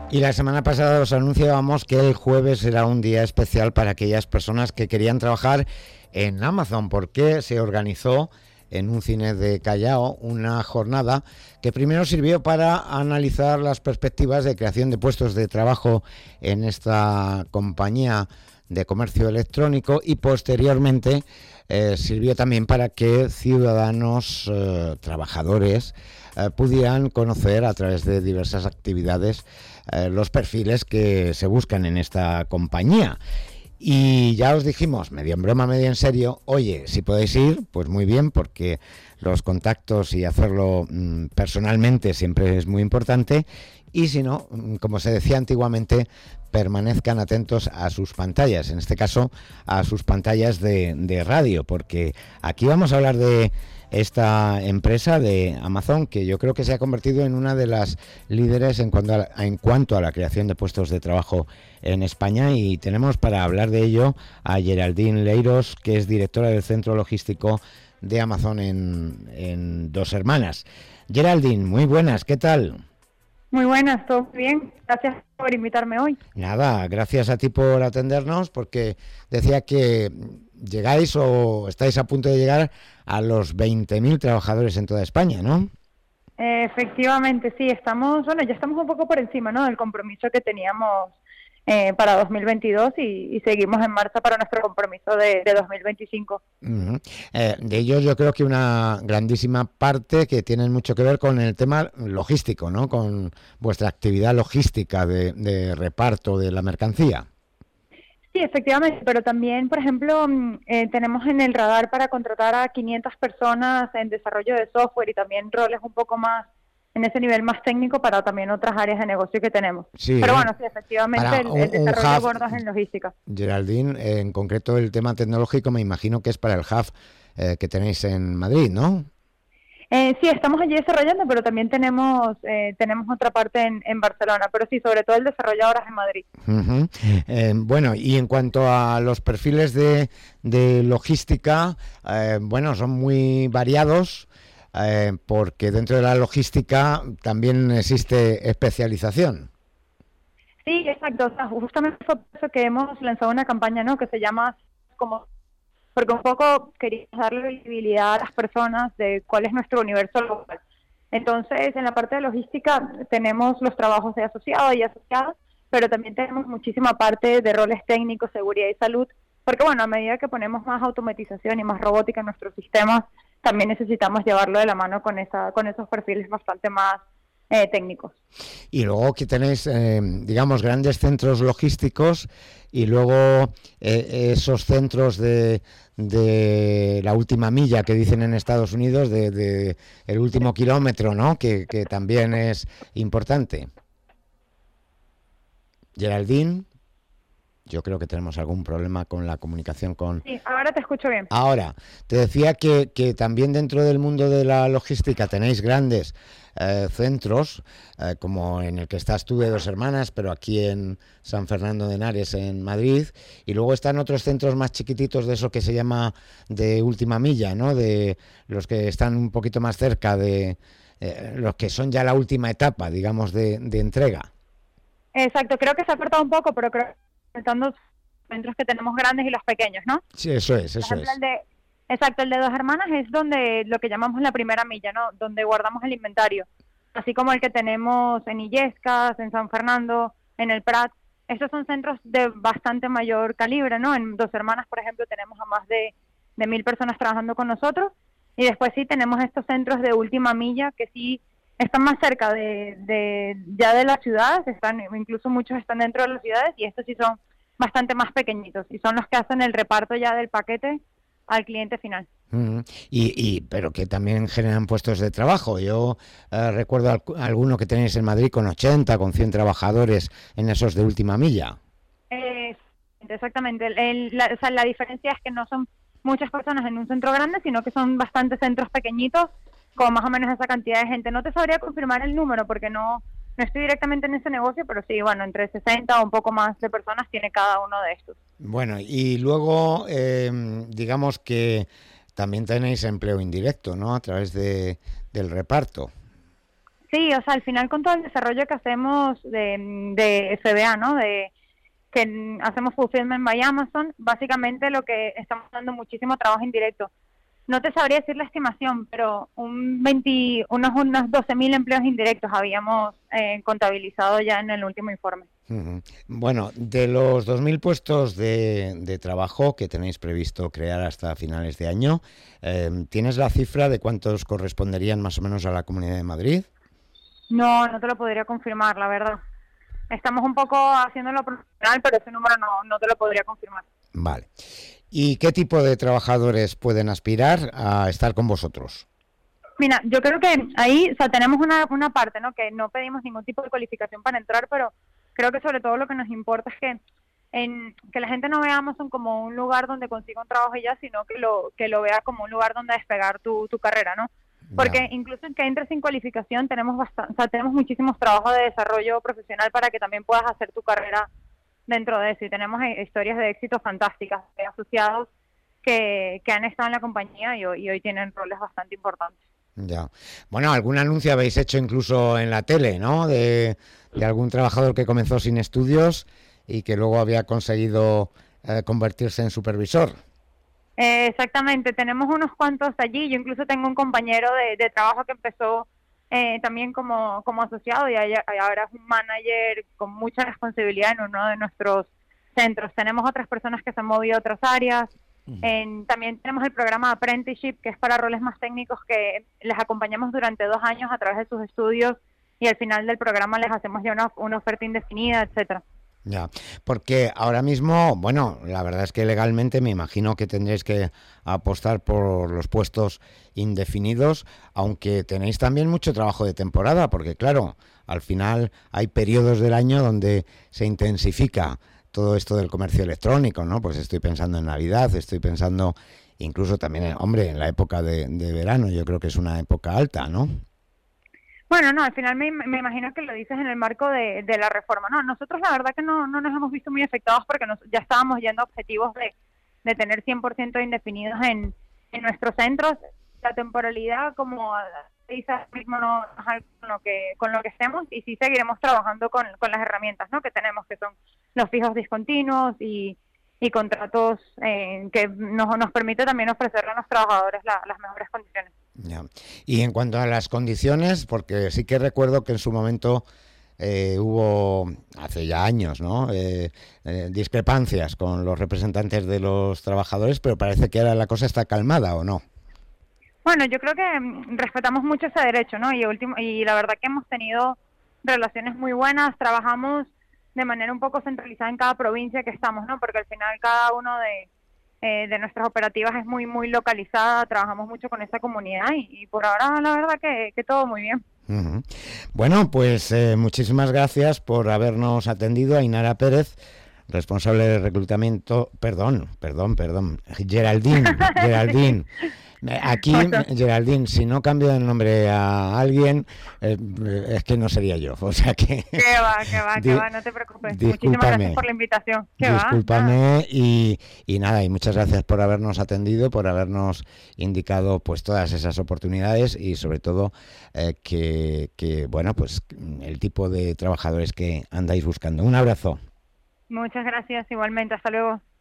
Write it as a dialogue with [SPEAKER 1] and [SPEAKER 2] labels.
[SPEAKER 1] Y la semana pasada os anunciábamos que el jueves era un día especial para aquellas personas que querían trabajar en Amazon, porque se organizó en un cine de Callao una jornada que primero sirvió para analizar las perspectivas de creación de puestos de trabajo en esta compañía de comercio electrónico y posteriormente sirvió también para que ciudadanos trabajadores pudieran conocer a través de diversas actividades los perfiles que se buscan en esta compañía. Y ya os dijimos, medio en broma, medio en serio, oye, si podéis ir, pues muy bien, porque los contactos y hacerlo personalmente siempre es muy importante. Y si no, como se decía antiguamente, permanezcan atentos a sus pantallas, en este caso a sus pantallas de radio, porque aquí vamos a hablar de esta empresa de Amazon, que yo creo que se ha convertido en una de las líderes en cuanto a la creación de puestos de trabajo en España, y tenemos para hablar de ello a Geraldine Leiros, que es directora del centro logístico de Amazon en Dos Hermanas. Geraldine, muy buenas, ¿qué tal?
[SPEAKER 2] Muy buenas, todo bien. Gracias por invitarme hoy.
[SPEAKER 1] Nada, gracias a ti por atendernos, porque decía que llegáis o estáis a punto de llegar a los 20.000 trabajadores en toda España, ¿no?
[SPEAKER 2] Efectivamente, sí, ya estamos un poco por encima, ¿no?, del compromiso que teníamos para 2022 y seguimos en marcha para nuestro compromiso de 2025.
[SPEAKER 1] Uh-huh. De ellos yo creo que una grandísima parte que tienen mucho que ver con el tema logístico, ¿no? Con vuestra actividad logística de reparto de la mercancía.
[SPEAKER 2] Sí, efectivamente, pero también, por ejemplo, tenemos en el radar para contratar a 500 personas en desarrollo de software y también roles un poco más en ese nivel más técnico para también otras áreas de negocio que tenemos.
[SPEAKER 1] Sí,
[SPEAKER 2] Pero bueno, sí, efectivamente,
[SPEAKER 1] para
[SPEAKER 2] el desarrollo
[SPEAKER 1] hub,
[SPEAKER 2] gordo es en logística.
[SPEAKER 1] Geraldine, en concreto el tema tecnológico me imagino que es para el hub que tenéis en Madrid, ¿no?
[SPEAKER 2] Sí, estamos allí desarrollando, pero también tenemos otra parte en Barcelona, pero sí, sobre todo el desarrollo ahora es en Madrid.
[SPEAKER 1] Uh-huh. Bueno, y en cuanto a los perfiles de logística, bueno, son muy variados, porque dentro de la logística también existe especialización.
[SPEAKER 2] Sí, exacto. O sea, justamente fue por eso que hemos lanzado una campaña, ¿no?, que se llama como, porque un poco queríamos darle visibilidad a las personas de cuál es nuestro universo local. Entonces, en la parte de logística tenemos los trabajos de asociado y asociadas, pero también tenemos muchísima parte de roles técnicos, seguridad y salud, porque bueno, a medida que ponemos más automatización y más robótica en nuestros sistemas, también necesitamos llevarlo de la mano con esos perfiles bastante más técnicos.
[SPEAKER 1] Y luego que tenéis, digamos, grandes centros logísticos y luego esos centros de la última milla que dicen en Estados Unidos, de el último kilómetro, ¿no? Que también es importante. Geraldine, yo creo que tenemos algún problema con la comunicación con...
[SPEAKER 2] Sí, ahora te escucho bien.
[SPEAKER 1] Ahora, te decía que también dentro del mundo de la logística tenéis grandes centros, como en el que estás tú de Dos Hermanas, pero aquí en San Fernando de Henares, en Madrid, y luego están otros centros más chiquititos de eso que se llama de última milla, ¿no? De los que están un poquito más cerca de los que son ya la última etapa, digamos, de entrega.
[SPEAKER 2] Exacto, creo que se ha cortado un poco, pero creo que están los centros que tenemos grandes y los pequeños, ¿no?
[SPEAKER 1] Sí, eso es,
[SPEAKER 2] Por
[SPEAKER 1] eso
[SPEAKER 2] ejemplo,
[SPEAKER 1] es.
[SPEAKER 2] exacto, el de Dos Hermanas es donde lo que llamamos la primera milla, ¿no?, donde guardamos el inventario, así como el que tenemos en Illescas, en San Fernando, en el Prat. Estos son centros de bastante mayor calibre, ¿no? En Dos Hermanas, por ejemplo, tenemos a más de 1.000 personas trabajando con nosotros, y después sí tenemos estos centros de última milla que sí están más cerca ya de las ciudades, incluso muchos están dentro de las ciudades, y estos sí son bastante más pequeñitos y son los que hacen el reparto ya del paquete al cliente final.
[SPEAKER 1] Pero que también generan puestos de trabajo. Yo recuerdo alguno que tenéis en Madrid con 80, con 100 trabajadores en esos de última milla.
[SPEAKER 2] Exactamente. O sea, la diferencia es que no son muchas personas en un centro grande, sino que son bastantes centros pequeñitos con más o menos esa cantidad de gente. No te sabría confirmar el número porque no estoy directamente en ese negocio, pero sí, bueno, entre 60 o un poco más de personas tiene cada uno de estos.
[SPEAKER 1] Bueno, y luego digamos que también tenéis empleo indirecto, ¿no? A través del reparto.
[SPEAKER 2] Sí, o sea, al final con todo el desarrollo que hacemos de FBA, ¿no? Hacemos fulfillment by Amazon, básicamente lo que estamos dando muchísimo trabajo indirecto. No te sabría decir la estimación, pero unos 12.000 empleos indirectos habíamos contabilizado ya en el último informe.
[SPEAKER 1] Ujú. Bueno, de los 2.000 puestos de trabajo que tenéis previsto crear hasta finales de año, ¿tienes la cifra de cuántos corresponderían más o menos a la Comunidad de Madrid?
[SPEAKER 2] No, no te lo podría confirmar, la verdad. Estamos un poco haciéndolo profesional, pero ese número no te lo podría confirmar.
[SPEAKER 1] Vale. ¿Y qué tipo de trabajadores pueden aspirar a estar con vosotros?
[SPEAKER 2] Mira, yo creo que ahí, o sea, tenemos una parte, ¿no? Que no pedimos ningún tipo de cualificación para entrar, pero creo que sobre todo lo que nos importa es que la gente no vea Amazon como un lugar donde consiga un trabajo y ya, sino que lo vea como un lugar donde despegar tu carrera, ¿no? Porque
[SPEAKER 1] Ya.
[SPEAKER 2] incluso en que entres sin cualificación tenemos bastante, o sea, tenemos muchísimos trabajos de desarrollo profesional para que también puedas hacer tu carrera dentro de eso. Y tenemos historias de éxito fantásticas de asociados que han estado en la compañía y hoy tienen roles bastante importantes.
[SPEAKER 1] Ya. Bueno, algún anuncio habéis hecho incluso en la tele, ¿no? De algún trabajador que comenzó sin estudios y que luego había conseguido convertirse en supervisor.
[SPEAKER 2] Exactamente, tenemos unos cuantos allí. Yo incluso tengo un compañero de trabajo que empezó también como asociado y ahora es un manager con mucha responsabilidad en uno de nuestros centros. Tenemos otras personas que se han movido a otras áreas. También tenemos el programa Apprenticeship, que es para roles más técnicos, que les acompañamos durante 2 años a través de sus estudios y al final del programa les hacemos ya una oferta indefinida, etcétera.
[SPEAKER 1] Ya, porque ahora mismo, bueno, la verdad es que legalmente me imagino que tendréis que apostar por los puestos indefinidos, aunque tenéis también mucho trabajo de temporada, porque claro, al final hay periodos del año donde se intensifica todo esto del comercio electrónico, ¿no? Pues estoy pensando en Navidad, estoy pensando incluso también, hombre, en la época de verano, yo creo que es una época alta, ¿no?
[SPEAKER 2] Bueno, no, al final me imagino que lo dices en el marco de la reforma. No, nosotros la verdad que no nos hemos visto muy afectados porque ya estábamos yendo a objetivos de tener 100% indefinidos en nuestros centros. La temporalidad, como dice mismo, no es algo con lo que estemos y sí seguiremos trabajando con las herramientas, ¿no? Que tenemos, que son los fijos discontinuos y contratos que nos permite también ofrecerle a los trabajadores las mejores condiciones.
[SPEAKER 1] Ya. Y en cuanto a las condiciones, porque sí que recuerdo que en su momento hubo, hace ya años, ¿no? Discrepancias con los representantes de los trabajadores, pero parece que ahora la cosa está calmada, ¿o no?
[SPEAKER 2] Bueno, yo creo que respetamos mucho ese derecho, ¿no? Y la verdad que hemos tenido relaciones muy buenas, trabajamos de manera un poco centralizada en cada provincia que estamos, ¿no? Porque al final cada uno de nuestras operativas es muy localizada, trabajamos mucho con esa comunidad y por ahora la verdad que todo muy bien.
[SPEAKER 1] Uh-huh. Bueno, pues muchísimas gracias por habernos atendido, Ainara Pérez, responsable de reclutamiento, perdón, Geraldine. Aquí, Geraldine, si no cambio el nombre a alguien, es que no sería yo. O sea que...
[SPEAKER 2] Que va, no te preocupes. Muchísimas gracias por la invitación.
[SPEAKER 1] Discúlpame y nada, y muchas gracias por habernos atendido, por habernos indicado pues todas esas oportunidades y sobre todo que bueno, pues el tipo de trabajadores que andáis buscando. Un abrazo.
[SPEAKER 2] Muchas gracias, igualmente. Hasta luego.